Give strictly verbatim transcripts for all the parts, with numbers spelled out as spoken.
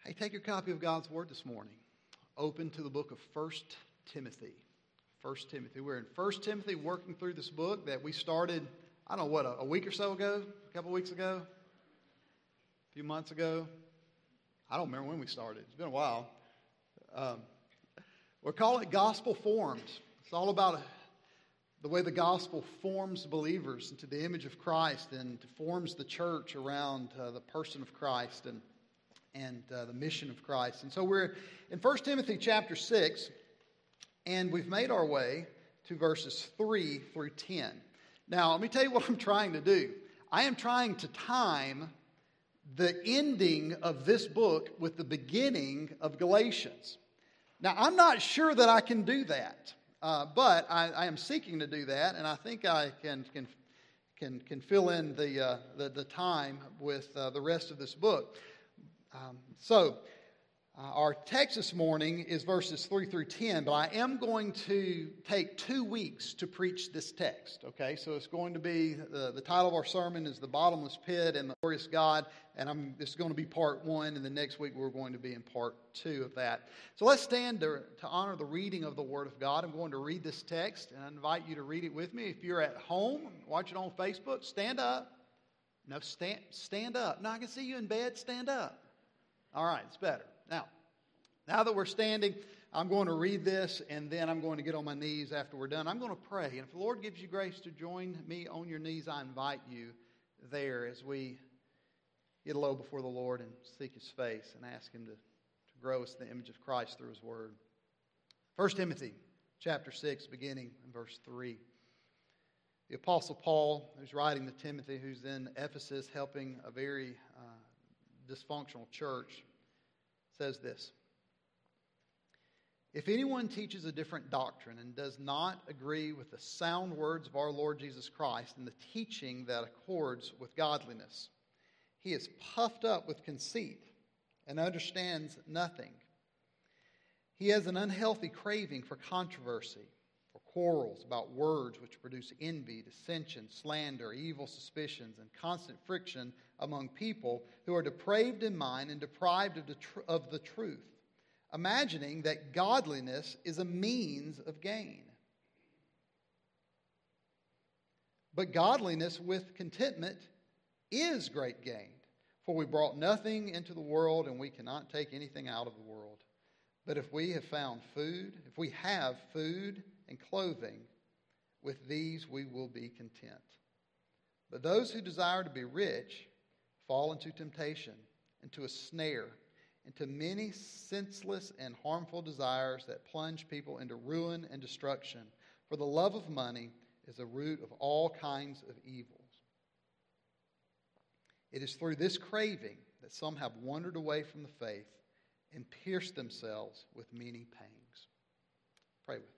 Hey, take your copy of God's Word this morning. Open to the book of First Timothy. First Timothy. We're in First Timothy working through this book that we started, I don't know what, a, a week or so ago? A couple weeks ago? A few months ago? I don't remember when we started. It's been a while. Um, we're calling it Gospel Formed. It's all about the way the gospel forms believers into the image of Christ and forms the church around uh, the person of Christ and and uh, the mission of Christ. And so we're in First Timothy chapter six, and we've made our way to verses three through ten. Now, let me tell you what I'm trying to do. I am trying to time the ending of this book with the beginning of Galatians. Now, I'm not sure that I can do that, uh, but I, I am seeking to do that, and I think I can can can, can fill in the, uh, the, the time with uh, the rest of this book. Um, so, uh, our text this morning is verses three through ten, but I am going to take two weeks to preach this text, okay? So it's going to be, the, the title of our sermon is The Bottomless Pit and the Glorious God, and I'm, this is going to be part one, and the next week we're going to be in part two of that. So let's stand to, to honor the reading of the Word of God. I'm going to read this text, and I invite you to read it with me. If you're at home, watch it on Facebook, stand up. No, stand, stand up. No, I can see you in bed, stand up. All right, it's better. Now, now that we're standing, I'm going to read this, and then I'm going to get on my knees after we're done. I'm going to pray, and if the Lord gives you grace to join me on your knees, I invite you there as we get low before the Lord and seek His face and ask Him to, to grow us in the image of Christ through His Word. First Timothy chapter six, beginning in verse three. The Apostle Paul, who's writing to Timothy, who's in Ephesus helping a very uh, dysfunctional church, says this: if anyone teaches a different doctrine and does not agree with the sound words of our Lord Jesus Christ and the teaching that accords with godliness, he is puffed up with conceit and understands nothing. He has an unhealthy craving for controversy, for quarrels about words which produce envy, dissension, slander, evil suspicions, and constant friction among people who are depraved in mind and deprived of the, tr- of the truth, imagining that godliness is a means of gain. But godliness with contentment is great gain, for we brought nothing into the world and we cannot take anything out of the world. But if we have found food, if we have food and clothing, with these we will be content. But those who desire to be rich fall into temptation, into a snare, into many senseless and harmful desires that plunge people into ruin and destruction. For the love of money is the root of all kinds of evils. It is through this craving that some have wandered away from the faith and pierced themselves with many pangs. Pray with me.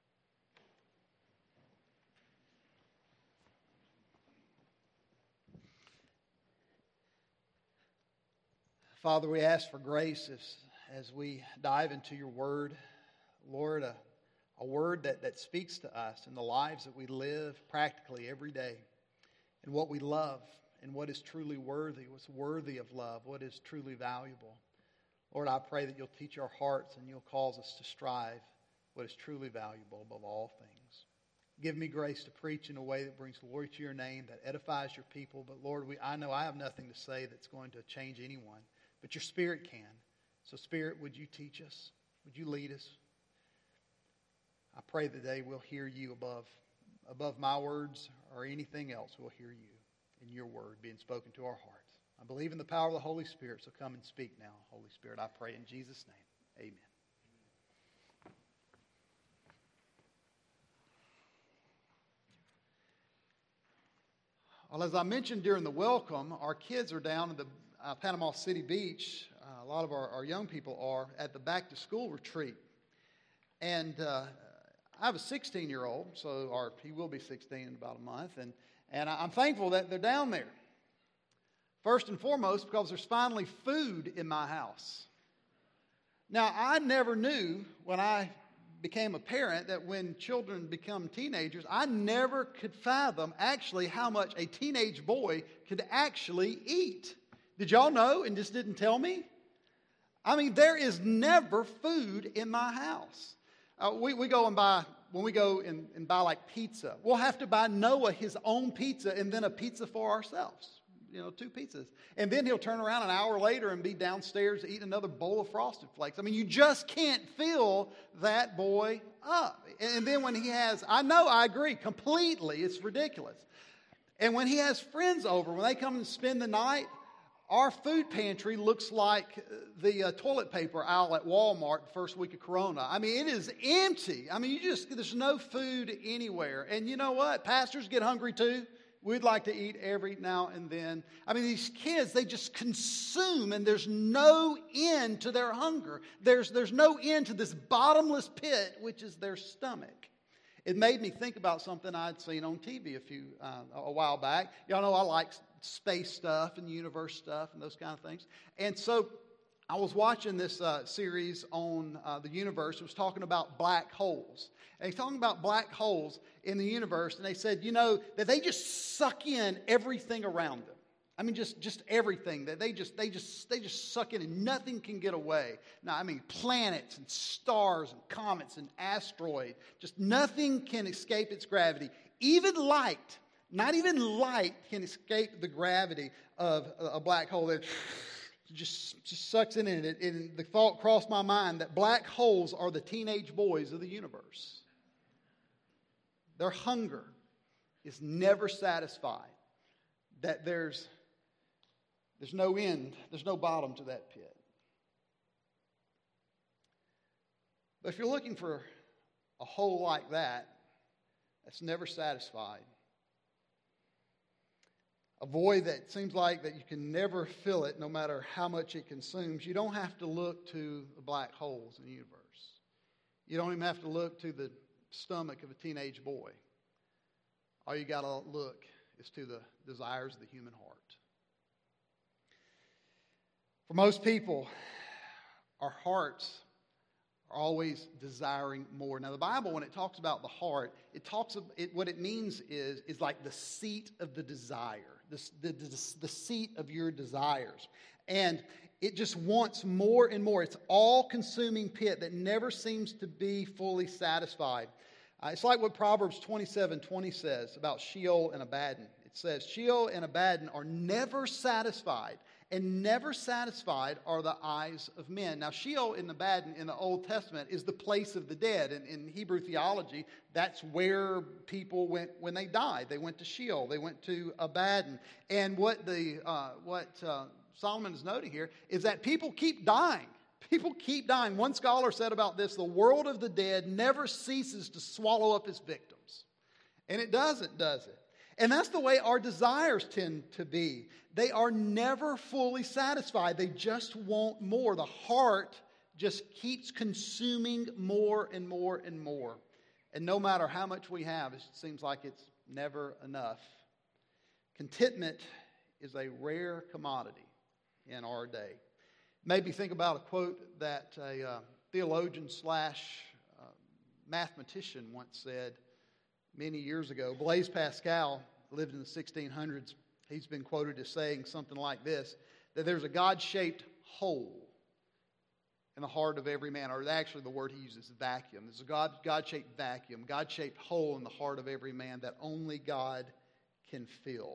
Father, we ask for grace as, as we dive into your word. Lord, a, a word that, that speaks to us in the lives that we live practically every day, and what we love, and what is truly worthy, what's worthy of love, what is truly valuable. Lord, I pray that you'll teach our hearts and you'll cause us to strive what is truly valuable above all things. Give me grace to preach in a way that brings glory to your name, that edifies your people. But Lord, we, I know I have nothing to say that's going to change anyone. But your Spirit can. So Spirit, would you teach us? Would you lead us? I pray that today we'll hear you above, above my words or anything else. We'll hear you in your word being spoken to our hearts. I believe in the power of the Holy Spirit, so come and speak now, Holy Spirit. I pray in Jesus' name. Amen. Well, as I mentioned during the welcome, our kids are down at the Uh, Panama City Beach. Uh, a lot of our, our young people are at the back-to-school retreat. And uh, I have a sixteen-year-old, so or he will be sixteen in about a month, and, and I'm thankful that they're down there. First and foremost, because there's finally food in my house. Now, I never knew when I became a parent that when children become teenagers, I never could fathom actually how much a teenage boy could actually eat. Did y'all know and just didn't tell me? I mean, there is never food in my house. Uh, we, we go and buy, when we go and, and buy like pizza, we'll have to buy Noah his own pizza and then a pizza for ourselves. You know, two pizzas. And then he'll turn around an hour later and be downstairs eating another bowl of Frosted Flakes. I mean, you just can't fill that boy up. And then when he has, I know, I agree completely, it's ridiculous. And when he has friends over, when they come and spend the night, our food pantry looks like the uh, toilet paper aisle at Walmart the first week of Corona. I mean, it is empty. I mean, you just, there's no food anywhere. And you know what? Pastors get hungry too. We'd like to eat every now and then. I mean, these kids, they just consume, and there's no end to their hunger. There's, there's no end to this bottomless pit, which is their stomach. It made me think about something I'd seen on T V a few uh, a while back. Y'all know I like space stuff and universe stuff and those kind of things. And so I was watching this uh, series on uh, the universe. It was talking about black holes. And he's talking about black holes in the universe. And they said, you know, that they just suck in everything around them. I mean, just, just everything. That they just, they just, they just suck in and nothing can get away. Now, I mean, planets and stars and comets and asteroids. Just nothing can escape its gravity. Even light, not even light can escape the gravity of a black hole. It just, just sucks in it. And the thought crossed my mind that black holes are the teenage boys of the universe. Their hunger is never satisfied. That there's, there's no end, there's no bottom to that pit. But if you're looking for a hole like that, that's never satisfied, a void that seems like that you can never fill it no matter how much it consumes, you don't have to look to the black holes in the universe. You don't even have to look to the stomach of a teenage boy. All you got to look is to the desires of the human heart. For most people, our hearts are always desiring more. Now, the Bible, when it talks about the heart, it talks of it, what it means is, is like the seat of the desire, the, the, the, the seat of your desires. And it just wants more and more. It's all-consuming pit that never seems to be fully satisfied. Uh, it's like what Proverbs twenty-seven twenty says about Sheol and Abaddon. It says, Sheol and Abaddon are never satisfied, and never satisfied are the eyes of men. Now, Sheol and Abaddon in the Old Testament is the place of the dead. And in Hebrew theology, that's where people went when they died. They went to Sheol. They went to Abaddon. And what the uh, what uh, Solomon is noting here is that people keep dying. People keep dying. One scholar said about this, the world of the dead never ceases to swallow up its victims. And it doesn't, does it? And that's the way our desires tend to be. They are never fully satisfied. They just want more. The heart just keeps consuming more and more and more. And no matter how much we have, it seems like it's never enough. Contentment is a rare commodity in our day. Maybe think about a quote that a uh, theologian slash uh, mathematician once said many years ago. Blaise Pascal lived in the sixteen hundreds. He's been quoted as saying something like this, that there's a God-shaped hole in the heart of every man, or actually the word he uses is vacuum. There's a God, God-shaped vacuum, God-shaped hole in the heart of every man that only God can fill.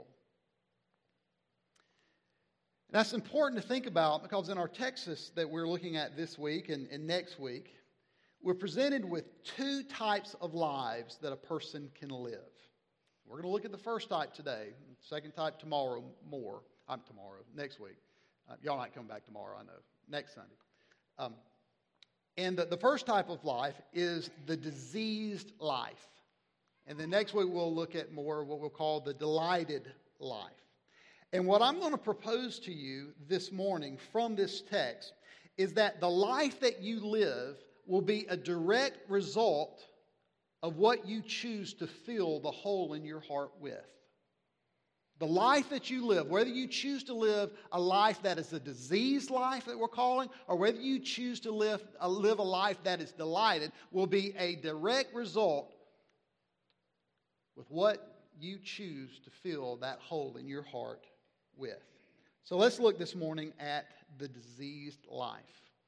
And that's important to think about because in our Texas that we're looking at this week and, and next week, we're presented with two types of lives that a person can live. We're going to look at the first type today, second type tomorrow more. I'm tomorrow, next week. Uh, y'all might come back tomorrow, I know, next Sunday. Um, and the, the first type of life is the diseased life. And then next week we'll look at more what we'll call the delighted life. And what I'm going to propose to you this morning from this text is that the life that you live will be a direct result of what you choose to fill the hole in your heart with. The life that you live, whether you choose to live a life that is a diseased life that we're calling, or whether you choose to live a, live a life that is delighted, will be a direct result with what you choose to fill that hole in your heart with. So let's look this morning at the diseased life.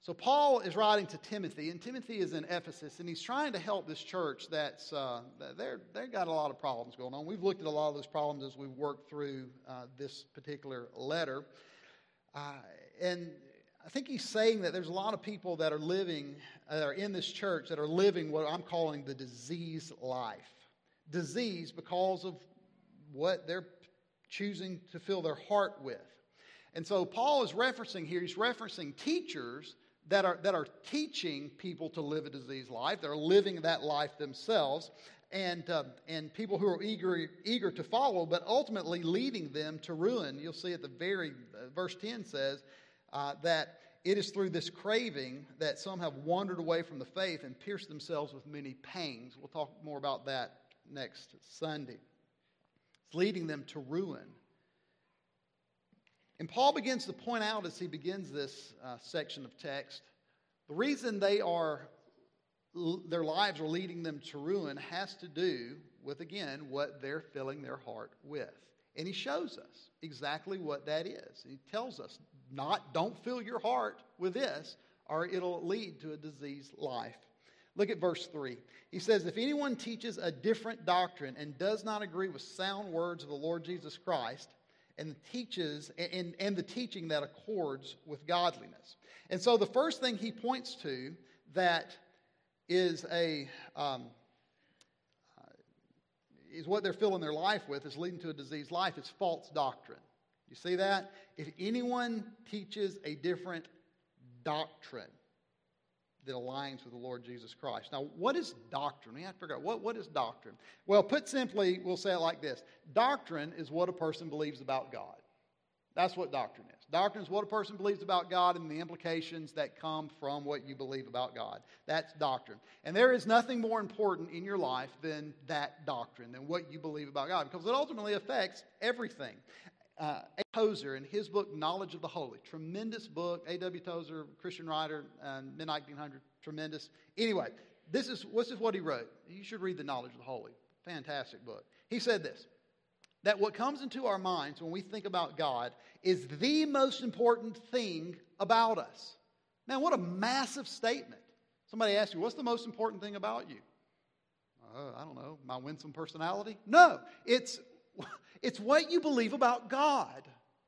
So Paul is writing to Timothy, and Timothy is in Ephesus, and he's trying to help this church that's uh, they're they've got a lot of problems going on. We've looked at a lot of those problems as we've worked through uh, this particular letter, uh, and I think he's saying that there's a lot of people that are living, that are in this church, that are living what I'm calling the disease life. Disease because of what they're choosing to fill their heart with. And so Paul is referencing here, he's referencing teachers that are that are teaching people to live a diseased life. They're living that life themselves, and uh, and people who are eager eager to follow, but ultimately leading them to ruin. You'll see at the very uh, verse ten says uh, that it is through this craving that some have wandered away from the faith and pierced themselves with many pangs. We'll talk more about that next Sunday. It's leading them to ruin. And Paul begins to point out as he begins this uh, section of text, the reason they are, their lives are leading them to ruin has to do with, again, what they're filling their heart with. And he shows us exactly what that is. He tells us, not, don't fill your heart with this, or it'll lead to a diseased life. Look at verse three. He says, if anyone teaches a different doctrine and does not agree with sound words of the Lord Jesus Christ, and teaches and, and the teaching that accords with godliness. And so the first thing he points to that is a um, uh, is what they're filling their life with, is leading to a diseased life, is false doctrine. You see that? If anyone teaches a different doctrine that aligns with the Lord Jesus Christ. Now, what is doctrine? We have to figure out, what, what is doctrine? Well, put simply, we'll say it like this. Doctrine is what a person believes about God. That's what doctrine is. Doctrine is what a person believes about God and the implications that come from what you believe about God. That's doctrine. And there is nothing more important in your life than that doctrine, than what you believe about God, because it ultimately affects everything. Uh, A. Tozer, in his book, Knowledge of the Holy, tremendous book. A W. Tozer, Christian writer, uh, mid nineteen hundreds, tremendous. Anyway, this is, this is what he wrote. You should read the Knowledge of the Holy. Fantastic book. He said this, that what comes into our minds when we think about God is the most important thing about us. Now, what a massive statement. Somebody asks you, what's the most important thing about you? Uh, I don't know, my winsome personality? No, it's... It's what you believe about God.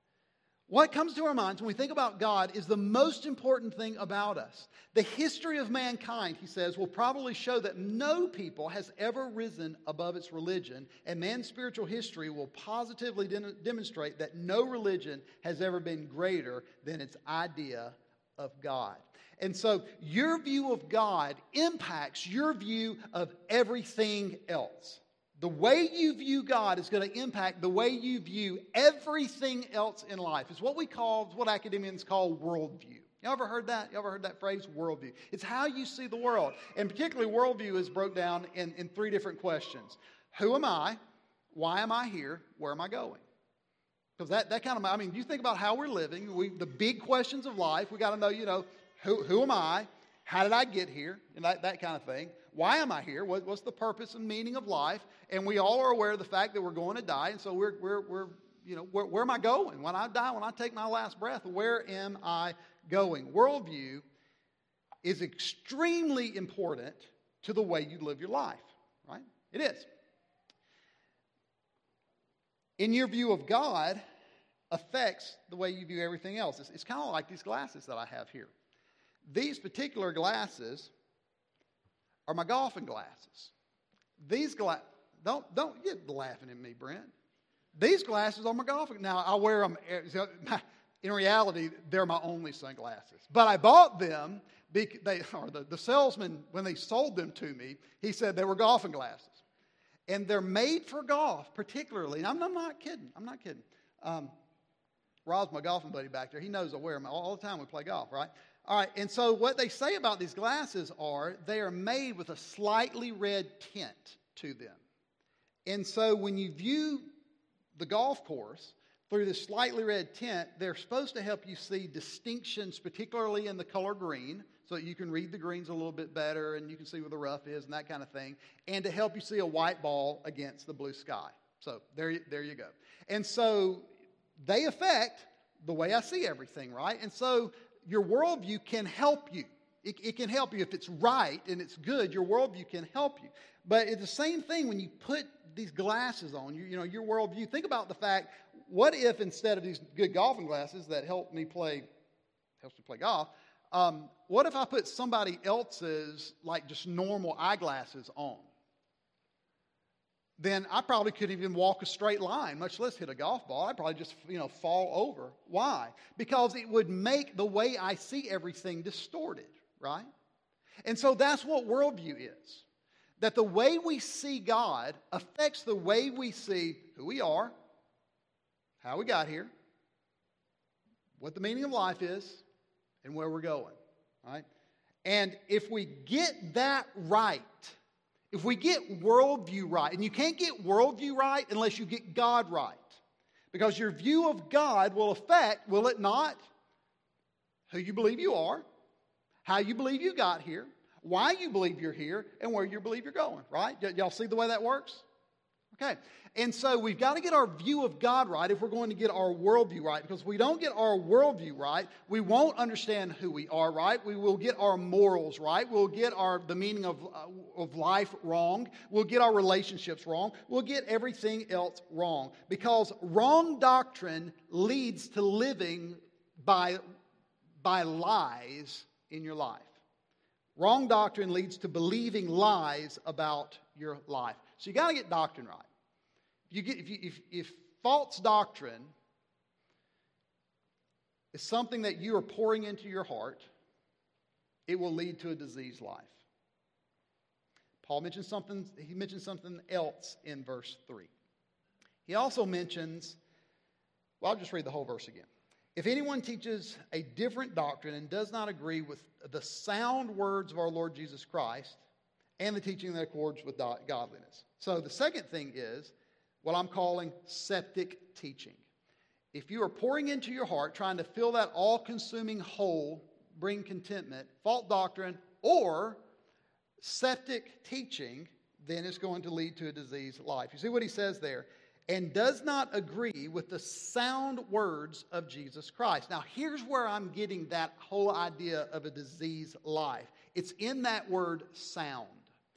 What comes to our minds when we think about God is the most important thing about us. The history of mankind, he says, will probably show that no people has ever risen above its religion, and man's spiritual history will positively de- demonstrate that no religion has ever been greater than its idea of God. And so your view of God impacts your view of everything else. The way you view God is going to impact the way you view everything else in life. It's what we call, what academians call worldview. You ever heard that? You ever heard that phrase, worldview? It's how you see the world. And particularly worldview is broke down in, in three different questions. Who am I? Why am I here? Where am I going? Because that, that kind of, I mean, you think about how we're living, we, the big questions of life, we got to know, you know, who, who am I? How did I get here? And that, that kind of thing. Why am I here? What, what's the purpose and meaning of life? And we all are aware of the fact that we're going to die. And so we're, we're, we're you know, where, where am I going? When I die, when I take my last breath, where am I going? Worldview is extremely important to the way you live your life, right? It is. In your view of God affects the way you view everything else. It's, it's kind of like these glasses that I have here. These particular glasses are my golfing glasses. These glasses, don't, don't get laughing at me, Brent. These glasses are my golfing. Now, I wear them, in reality, they're my only sunglasses. But I bought them, because they, or the, the salesman, when they sold them to me, he said they were golfing glasses. And they're made for golf, particularly. And I'm, I'm not kidding. I'm not kidding. Um, Rob's my golfing buddy back there. He knows I wear them all the time we play golf, right? All right, and so what they say about these glasses are they are made with a slightly red tint to them. And so when you view the golf course through this slightly red tint, they're supposed to help you see distinctions, particularly in the color green, so that you can read the greens a little bit better and you can see where the rough is and that kind of thing, and to help you see a white ball against the blue sky. So there, there you go. And so they affect the way I see everything, right? And so your worldview can help you. It, it can help you. If it's right and it's good, your worldview can help you. But it's the same thing when you put these glasses on, you, you know, your worldview. Think about the fact, what if instead of these good golfing glasses that help me play, helps me play golf, um, what if I put somebody else's, like just normal eyeglasses on? Then I probably couldn't even walk a straight line, much less hit a golf ball. I'd probably just, you know, fall over. Why? Because it would make the way I see everything distorted, right? And so that's what worldview is. That the way we see God affects the way we see who we are, how we got here, what the meaning of life is, and where we're going, right? And if we get that right, if we get worldview right, and you can't get worldview right unless you get God right, because your view of God will affect, will it not, who you believe you are, how you believe you got here, why you believe you're here, and where you believe you're going, right? Y- y'all see the way that works? Okay. And so we've got to get our view of God right if we're going to get our worldview right. Because if we don't get our worldview right, we won't understand who we are right. We will get our morals right. We'll get our the meaning of, uh, of life wrong. We'll get our relationships wrong. We'll get everything else wrong. Because wrong doctrine leads to living by, by lies in your life. Wrong doctrine leads to believing lies about your life. So you got to get doctrine right. If, you get, if, you, if, if false doctrine is something that you are pouring into your heart, it will lead to a diseased life. Paul mentions something, he mentions something else in verse three. He also mentions, well, I'll just read the whole verse again. If anyone teaches a different doctrine and does not agree with the sound words of our Lord Jesus Christ and the teaching that accords with godliness. So the second thing is what I'm calling septic teaching. If you are pouring into your heart, trying to fill that all-consuming hole, bring contentment, false doctrine, or septic teaching, then it's going to lead to a diseased life. You see what he says there? And does not agree with the sound words of Jesus Christ. Now, here's where I'm getting that whole idea of a diseased life. It's in that word sound.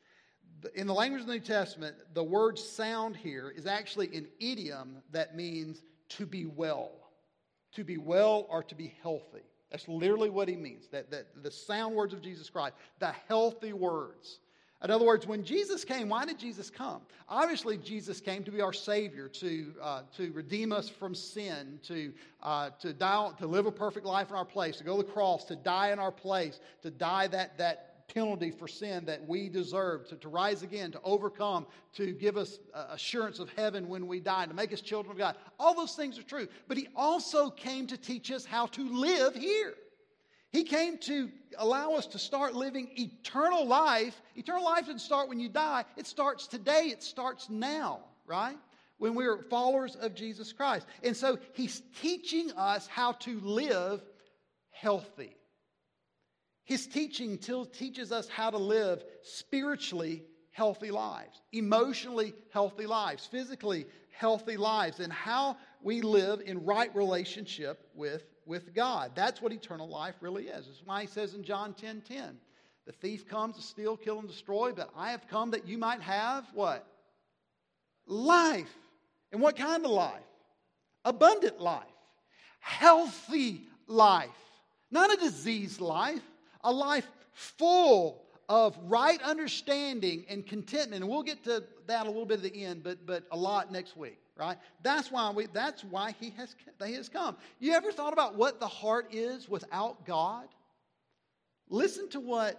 In the language of the New Testament, the word sound here is actually an idiom that means to be well. To be well or to be healthy. That's literally what he means. That, that the sound words of Jesus Christ. The healthy words. In other words, when Jesus came, why did Jesus come? Obviously, Jesus came to be our Savior, to uh, to redeem us from sin, to uh, to die, to live a perfect life in our place, to go to the cross, to die in our place, to die that that penalty for sin that we deserve, to, to rise again, to overcome, to give us uh, assurance of heaven when we die, to make us children of God. All those things are true. But He also came to teach us how to live here. He came to allow us to start living eternal life. Eternal life doesn't start when you die. It starts today. It starts now, right? When we're followers of Jesus Christ. And so He's teaching us how to live healthy. His teaching teaches us how to live spiritually healthy lives, emotionally healthy lives, physically healthy lives, and how we live in right relationship with with God. That's what eternal life really is. That's why he says in John ten ten, the thief comes to steal, kill, and destroy, but I have come that you might have what? Life. And what kind of life? Abundant life. Healthy life. Not a diseased life. A life full of right understanding and contentment. And we'll get to that a little bit at the end, but, but a lot next week. Right? That's why we. That's why he has. He has come. You ever thought about what the heart is without God? Listen to what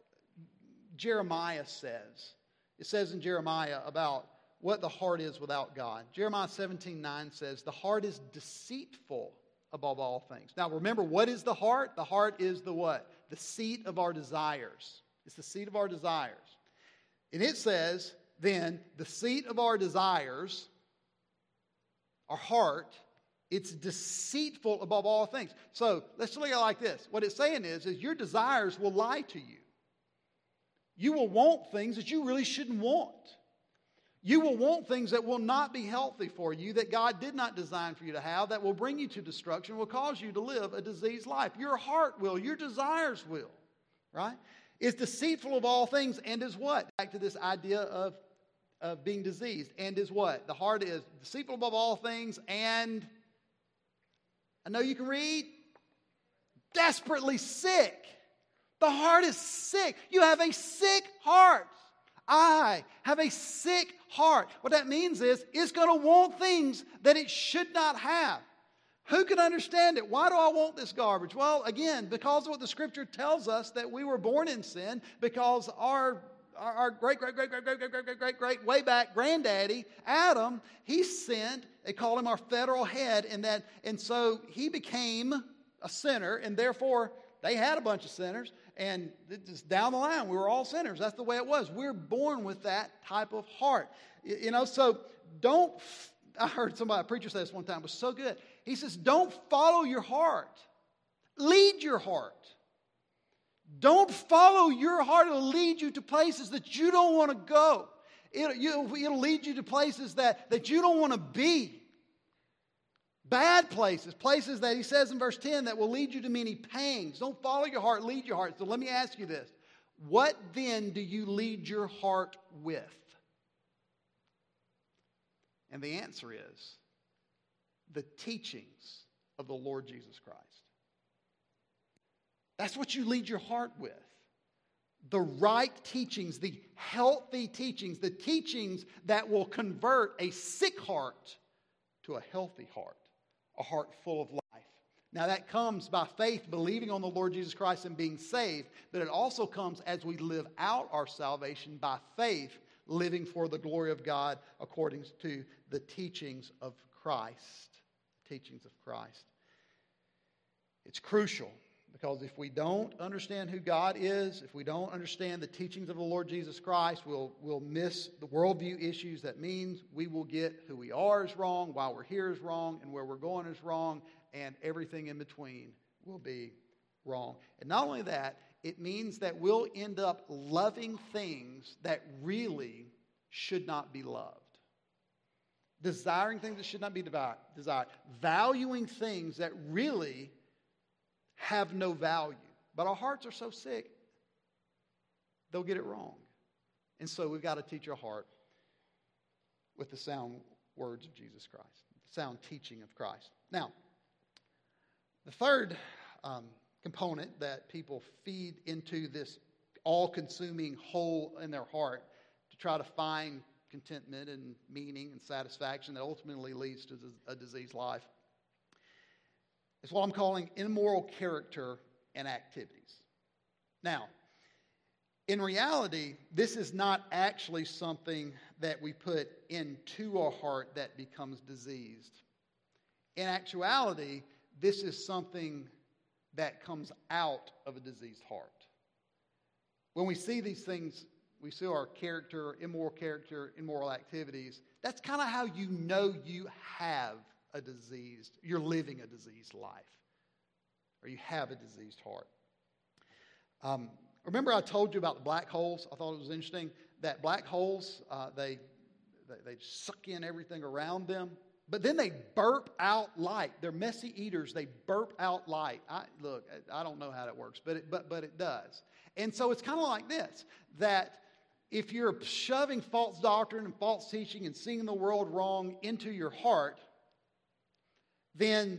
Jeremiah says. It says in Jeremiah about what the heart is without God. Jeremiah seventeen nine says, "The heart is deceitful above all things." Now, remember, what is the heart? The heart is the what? The seat of our desires. It's the seat of our desires, and it says then the seat of our desires. Our heart, it's deceitful above all things. So let's look at it like this. What it's saying is, is your desires will lie to you. You will want things that you really shouldn't want. You will want things that will not be healthy for you, that God did not design for you to have, that will bring you to destruction, will cause you to live a diseased life. Your heart will, your desires will, right? It's deceitful of all things and is what? Back to this idea of, of being diseased. And is what? The heart is deceitful above all things and, I know you can read, desperately sick. The heart is sick. You have a sick heart. I have a sick heart. What that means is it's going to want things that it should not have. Who can understand it? Why do I want this garbage? Well, again, because of what the Scripture tells us, that we were born in sin, because our our, our great, great, great, great, great, great, great, great, great, great, way back granddaddy, Adam, he sinned. They called him our federal head, and that, and so he became a sinner, and therefore they had a bunch of sinners. And just down the line, we were all sinners. That's the way it was. We're born with that type of heart. You know, so don't, I heard somebody, a preacher say this one time, it was so good. He says, don't follow your heart. Lead your heart. Don't follow your heart. It'll lead you to places that you don't want to go. It'll, you, it'll lead you to places that, that you don't want to be. Bad places, places that he says in verse ten that will lead you to many pangs. Don't follow your heart, lead your heart. So let me ask you this. What then do you lead your heart with? And the answer is the teachings of the Lord Jesus Christ. That's what you lead your heart with. The right teachings, the healthy teachings, the teachings that will convert a sick heart to a healthy heart. A heart full of life. Now that comes by faith, believing on the Lord Jesus Christ and being saved, but it also comes as we live out our salvation by faith, living for the glory of God according to the teachings of Christ. Teachings of Christ. It's crucial because if we don't understand who God is, if we don't understand the teachings of the Lord Jesus Christ, we'll, we'll miss the worldview issues. That means we will get who we are is wrong, why we're here is wrong, and where we're going is wrong, and everything in between will be wrong. And not only that, it means that we'll end up loving things that really should not be loved. Desiring things that should not be desired. Valuing things that really have no value. But our hearts are so sick, they'll get it wrong. And so we've got to teach our heart with the sound words of Jesus Christ, the sound teaching of Christ. Now, the third um, component that people feed into this all-consuming hole in their heart to try to find contentment and meaning and satisfaction that ultimately leads to a diseased life is what I'm calling immoral character and activities. Now, in reality, this is not actually something that we put into our heart that becomes diseased. In actuality, this is something that comes out of a diseased heart. When we see these things, we see our character, immoral character, immoral activities, that's kind of how you know you have a diseased, you're living a diseased life, or you have a diseased heart. Um, remember I told you about the black holes? I thought it was interesting that black holes, uh, they, they they suck in everything around them, but then they burp out light. They're messy eaters. They burp out light. I, look, I don't know how that works, but it, but but it does. And so it's kind of like this, that if you're shoving false doctrine and false teaching and seeing the world wrong into your heart, then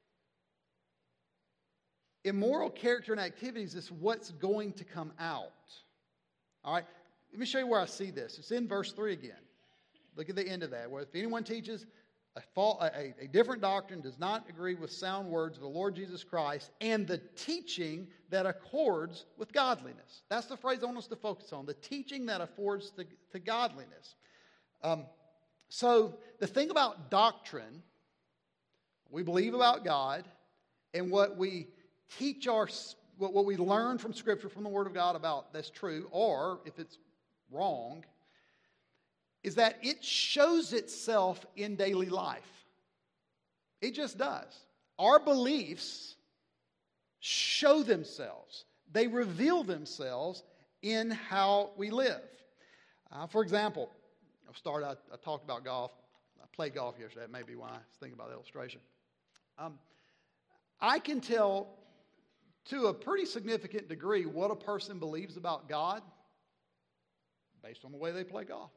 immoral character and activities is what's going to come out. All right? Let me show you where I see this. It's in verse three again. Look at the end of that. Where if anyone teaches a, a, a different doctrine, does not agree with sound words of the Lord Jesus Christ, and the teaching that accords with godliness. That's the phrase I want us to focus on. The teaching that affords to, to godliness. Um, so the thing about doctrine, we believe about God, and what we teach our, what, what we learn from Scripture, from the Word of God about that's true, or if it's wrong, is that it shows itself in daily life. It just does. Our beliefs show themselves. They reveal themselves in how we live. Uh, for example, I started, I, I talked about golf. I played golf yesterday. That may be why I was thinking about the illustration. Um, I can tell to a pretty significant degree what a person believes about God based on the way they play golf.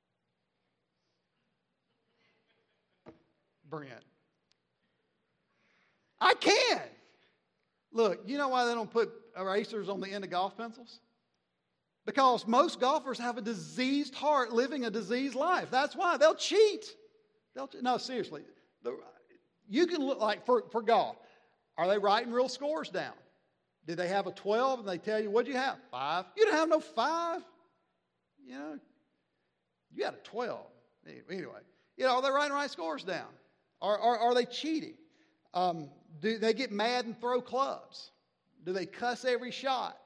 Brent. I can. Look, you know why they don't put erasers on the end of golf pencils? Because most golfers have a diseased heart living a diseased life. That's why. They'll cheat. They'll, no, seriously. The, you can look like, for, for golf, are they writing real scores down? Did they have a twelve and they tell you, what'd you have? Five. You didn't have no five. You know, you had a twelve. Anyway, you know, are they writing right scores down? Are, are, are they cheating? Um, do they get mad and throw clubs? Do they cuss every shot?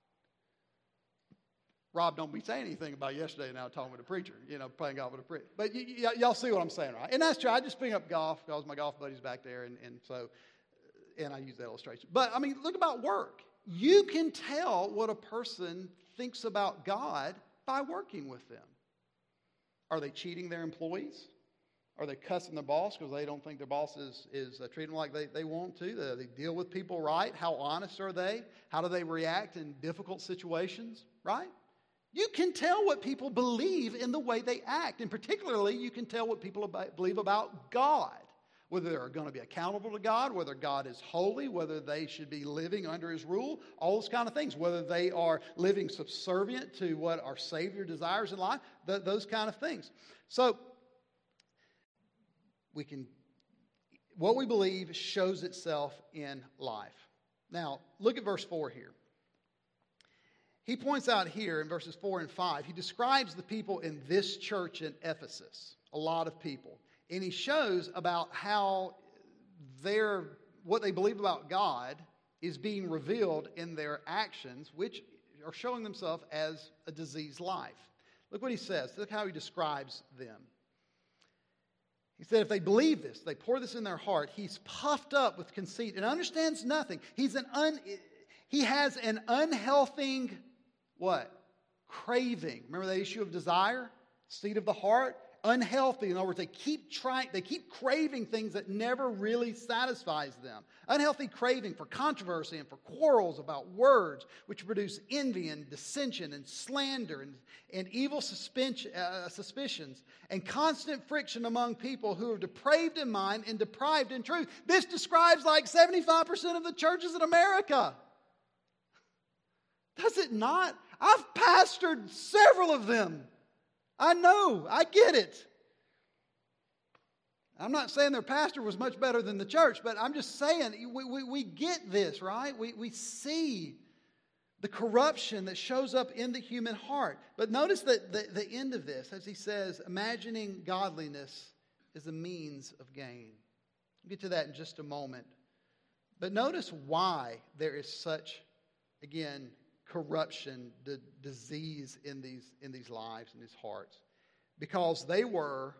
Rob, don't be saying anything about yesterday now talking with a preacher, you know, playing golf with a preacher. But y- y- y'all see what I'm saying, right? And that's true. I just bring up golf because my golf buddy's back there, and, and so, and I use that illustration. But, I mean, look about work. You can tell what a person thinks about God by working with them. Are they cheating their employees? Are they cussing their boss because they don't think their boss is, is uh, treating them like they, they want to? They, they deal with people right? How honest are they? How do they react in difficult situations, right? You can tell what people believe in the way they act. And particularly, you can tell what people about, believe about God. Whether they're going to be accountable to God, whether God is holy, whether they should be living under His rule, all those kind of things. Whether they are living subservient to what our Savior desires in life, th- those kind of things. So, we can, what we believe shows itself in life. Now, look at verse four here. He points out here in verses four and five, he describes the people in this church in Ephesus, a lot of people. And he shows about how their, what they believe about God is being revealed in their actions, which are showing themselves as a diseased life. Look what he says. Look how he describes them. He said, if they believe this, they pour this in their heart, he's puffed up with conceit and understands nothing. He's an un, he has an unhealthy, what? Craving. Remember the issue of desire? Seed of the heart? Unhealthy. In other words, they keep trying, they keep craving things that never really satisfies them. Unhealthy craving for controversy and for quarrels about words, which produce envy and dissension and slander and, and evil suspension, uh, suspicions and constant friction among people who are depraved in mind and deprived in truth. This describes like seventy-five percent of the churches in America. Does it not? I've pastored several of them. I know, I get it. I'm not saying their pastor was much better than the church, but I'm just saying we, we, we get this, right? We, we see the corruption that shows up in the human heart. But notice that the, the end of this, as he says, imagining godliness is a means of gain. We'll get to that in just a moment. But notice why there is such, again, corruption, the disease in these in these lives, in these hearts. Because they were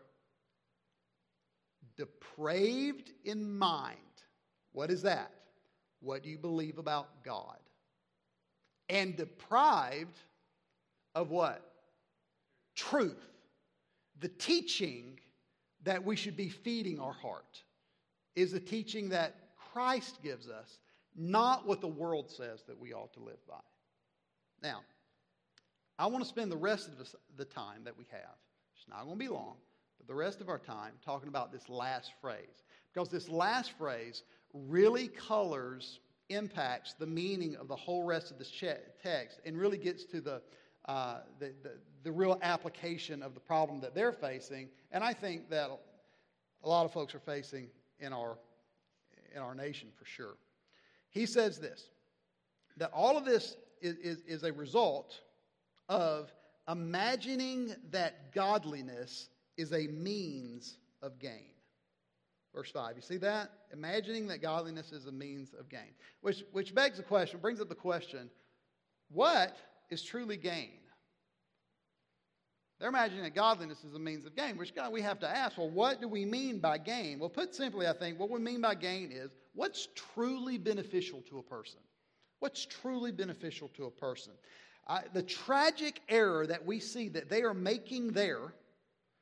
depraved in mind. What is that? What do you believe about God? And deprived of what? Truth. The teaching that we should be feeding our heart is the teaching that Christ gives us, not what the world says that we ought to live by. Now, I want to spend the rest of the time that we have, it's not going to be long, but the rest of our time talking about this last phrase. Because this last phrase really colors, impacts the meaning of the whole rest of this text and really gets to the, uh, the, the, the real application of the problem that they're facing. And I think that a lot of folks are facing in our, in our nation for sure. He says this, that all of this Is, is, is a result of imagining that godliness is a means of gain. Verse five, you see that? Imagining that godliness is a means of gain. Which, which begs the question, brings up the question, what is truly gain? They're imagining that godliness is a means of gain, which God, we have to ask, well, what do we mean by gain? Well, put simply, I think, what we mean by gain is what's truly beneficial to a person. What's truly beneficial to a person? Uh, the tragic error that we see that they are making there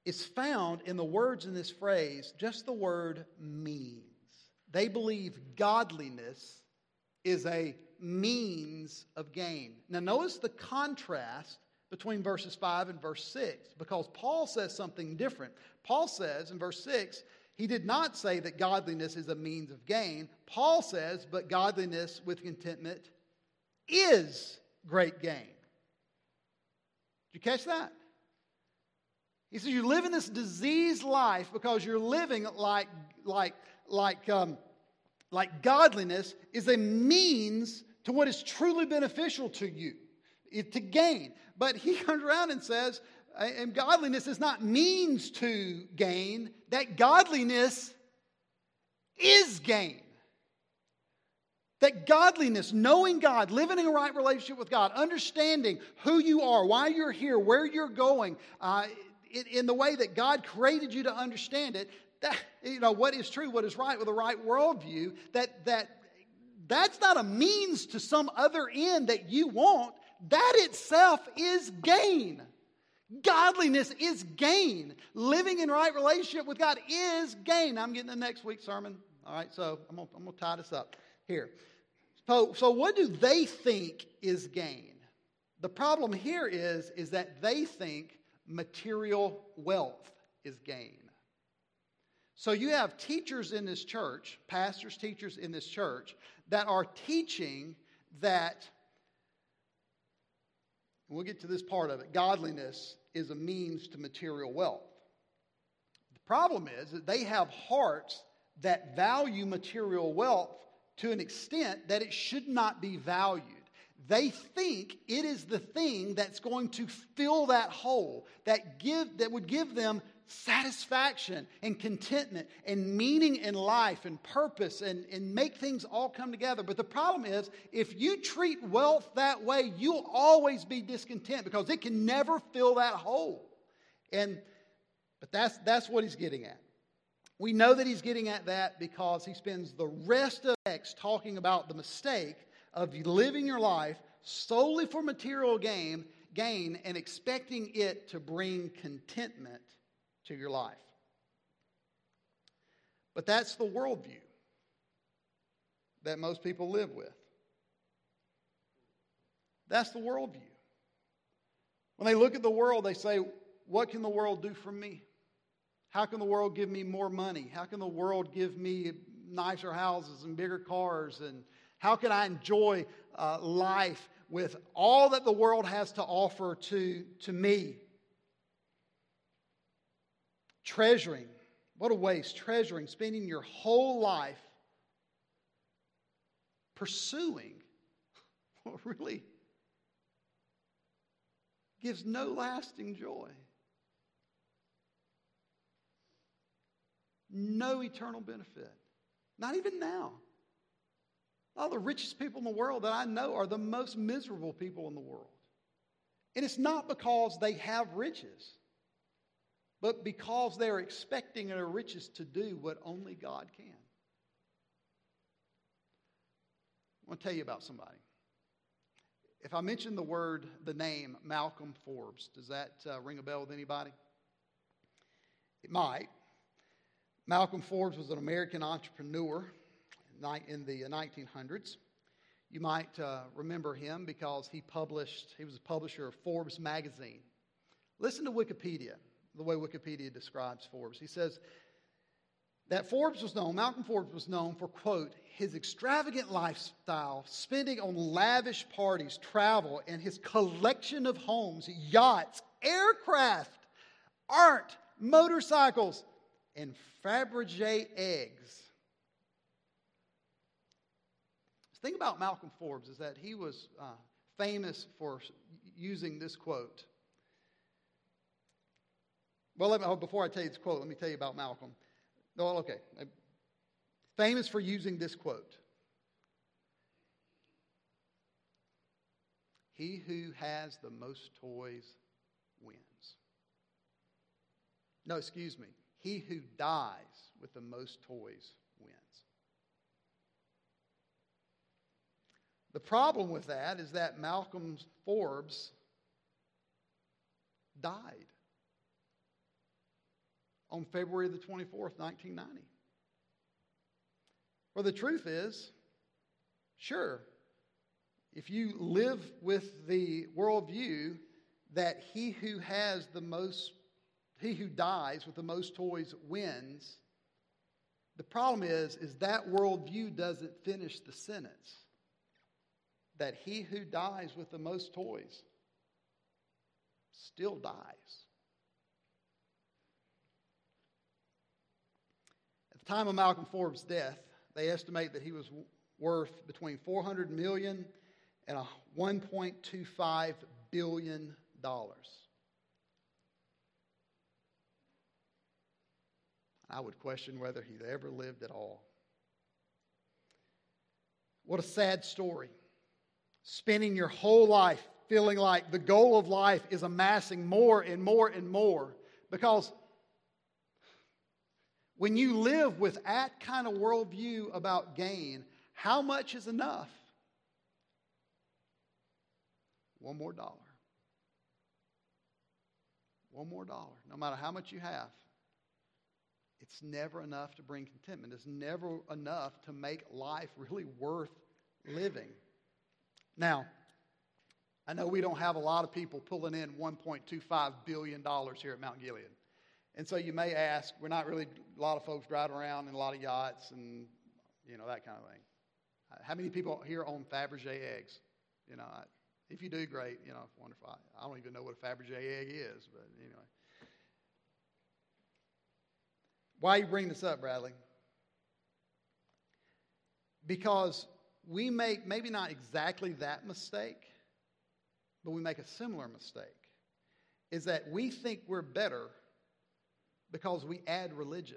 is found in the words in this phrase, just the word means. They believe godliness is a means of gain. Now notice the contrast between verses five and verse six, because Paul says something different. Paul says in verse six, he did not say that godliness is a means of gain. Paul says, but godliness with contentment is great gain. Did you catch that? He says you live in this diseased life because you're living like, like, like, um, like godliness is a means to what is truly beneficial to you, to gain. But he comes around and says, and godliness is not means to gain, that godliness is gain. That godliness, knowing God, living in a right relationship with God, understanding who you are, why you're here, where you're going, uh, in, in the way that God created you to understand it, that, you know, what is true, what is right, with a right worldview, that, that that's not a means to some other end that you want. That itself is gain. Godliness is gain. Living in right relationship with God is gain. I'm getting the next week's sermon. All right, so I'm going I'm to tie this up here. So, so what do they think is gain? The problem here is, is that they think material wealth is gain. So you have teachers in this church, pastors, teachers in this church, that are teaching that, we'll get to this part of it, godliness is a means to material wealth. The problem is that they have hearts that value material wealth to an extent that it should not be valued. They think it is the thing that's going to fill that hole, that give that would give them satisfaction and contentment and meaning in life and purpose and, and make things all come together. But the problem is, if you treat wealth that way, you'll always be discontent because it can never fill that hole. And but that's that's what he's getting at. We know that he's getting at that because he spends the rest of the text talking about the mistake of living your life solely for material gain, gain and expecting it to bring contentment to your life. But that's the worldview that most people live with. That's the worldview. When they look at the world, they say, what can the world do for me? How can the world give me more money? How can the world give me nicer houses and bigger cars? And how can I enjoy uh, life with all that the world has to offer to, to me? Treasuring. What a waste. Treasuring. Spending your whole life pursuing what really gives no lasting joy. No eternal benefit. Not even now. All the richest people in the world that I know are the most miserable people in the world. And it's not because they have riches, but because they're expecting their riches to do what only God can. I want to tell you about somebody. If I mention the word, the name Malcolm Forbes, does that uh, ring a bell with anybody? It might. Malcolm Forbes was an American entrepreneur in the nineteen hundreds. You might uh, remember him because he published, he was a publisher of Forbes magazine. Listen to Wikipedia, the way Wikipedia describes Forbes. He says that Forbes was known, Malcolm Forbes was known for, quote, his extravagant lifestyle, spending on lavish parties, travel, and his collection of homes, yachts, aircraft, art, motorcycles, and Fabergé eggs. The thing about Malcolm Forbes is that he was uh, famous for using this quote. Well, let me, oh, before I tell you this quote, let me tell you about Malcolm. No, okay. Famous for using this quote. He who has the most toys wins. No, excuse me. He who dies with the most toys wins. The problem with that is that Malcolm Forbes died. on February the twenty-fourth, nineteen ninety. Well, the truth is, sure, if you live with the worldview that he who has the most, he who dies with the most toys wins, the problem is, is that worldview doesn't finish the sentence. That he who dies with the most toys still dies. At the time of Malcolm Forbes' death, they estimate that he was worth between four hundred million dollars and one point two five billion dollars. I would question whether he ever lived at all. What a sad story. Spending your whole life feeling like the goal of life is amassing more and more and more. Because when you live with that kind of worldview about gain, how much is enough? One more dollar. One more dollar. No matter how much you have, it's never enough to bring contentment. It's never enough to make life really worth living. Now, I know we don't have a lot of people pulling in one point two five billion dollars here at Mount Gilead. And so you may ask, we're not really a lot of folks driving around in a lot of yachts and, you know, that kind of thing. How many people here own Fabergé eggs? You know, I, if you do, great. You know, wonderful. I, I don't even know what a Fabergé egg is, but anyway. Why you bring this up, Bradley? Because we make maybe not exactly that mistake, but we make a similar mistake. Is that we think we're better because we add religion.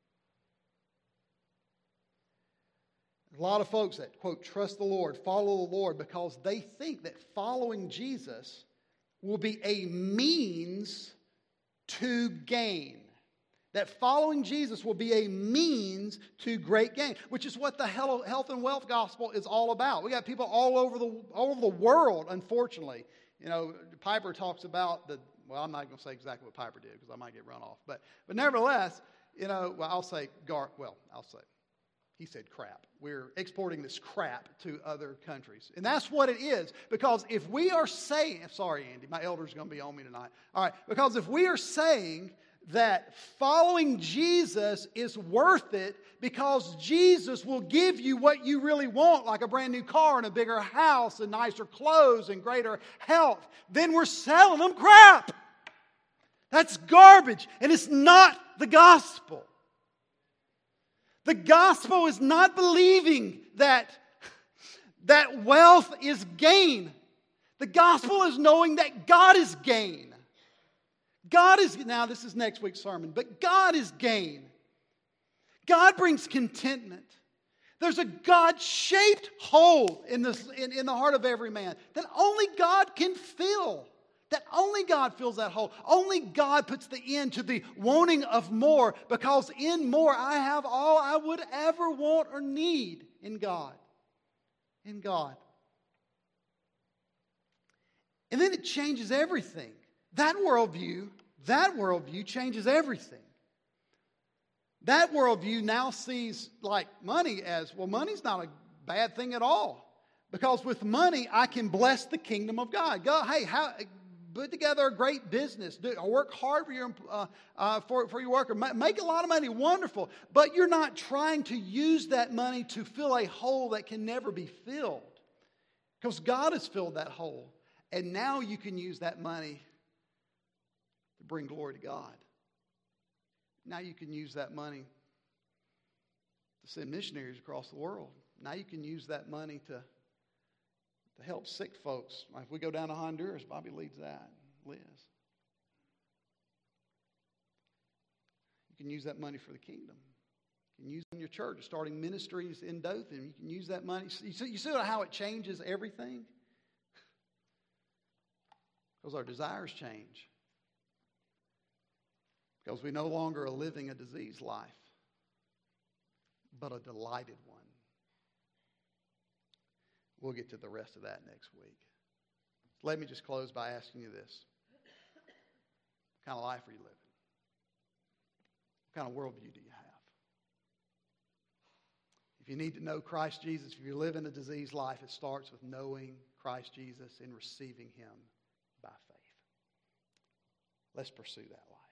A lot of folks that, quote, trust the Lord, follow the Lord, because they think that following Jesus will be a means to gain. That following Jesus will be a means to great gain, which is what the health and wealth gospel is all about. We got people all over the all over the world, unfortunately. You know, Piper talks about the, well, I'm not going to say exactly what Piper did because I might get run off. But but nevertheless, you know, well, I'll say, gar, well, I'll say, he said crap. We're exporting this crap to other countries. And that's what it is. Because if we are saying, sorry, Andy, my elder's going to be on me tonight. All right, because if we are saying that following Jesus is worth it because Jesus will give you what you really want, like a brand new car and a bigger house and nicer clothes and greater health, then we're selling them crap. That's garbage, and it's not the gospel. The gospel is not believing that, that wealth is gain. The gospel is knowing that God is gain. God is, now this is next week's sermon, but God is gain. God brings contentment. There's a God-shaped hole in, this, in, in the heart of every man that only God can fill. That only God fills that hole. Only God puts the end to the wanting of more, because in more I have all I would ever want or need in God. In God. And then it changes everything. That worldview, that worldview changes everything. That worldview now sees like money as, well, money's not a bad thing at all. Because with money, I can bless the kingdom of God. Go, hey, how, put together a great business. Do, work hard for your, uh, uh, for, for your worker. Make a lot of money, wonderful. But you're not trying to use that money to fill a hole that can never be filled. Because God has filled that hole. And now you can use that money to bring glory to God. Now you can use that money to send missionaries across the world. Now you can use that money to, to help sick folks. Like if we go down to Honduras, Bobby leads that, Liz. You can use that money for the kingdom. You can use it in your church, starting ministries in Dothan. You can use that money. You see, you see how it changes everything? Because our desires change. Because we no longer are living a diseased life, but a delighted one. We'll get to the rest of that next week. Let me just close by asking you this. What kind of life are you living? What kind of worldview do you have? If you need to know Christ Jesus, if you're living a diseased life, it starts with knowing Christ Jesus and receiving Him by faith. Let's pursue that life.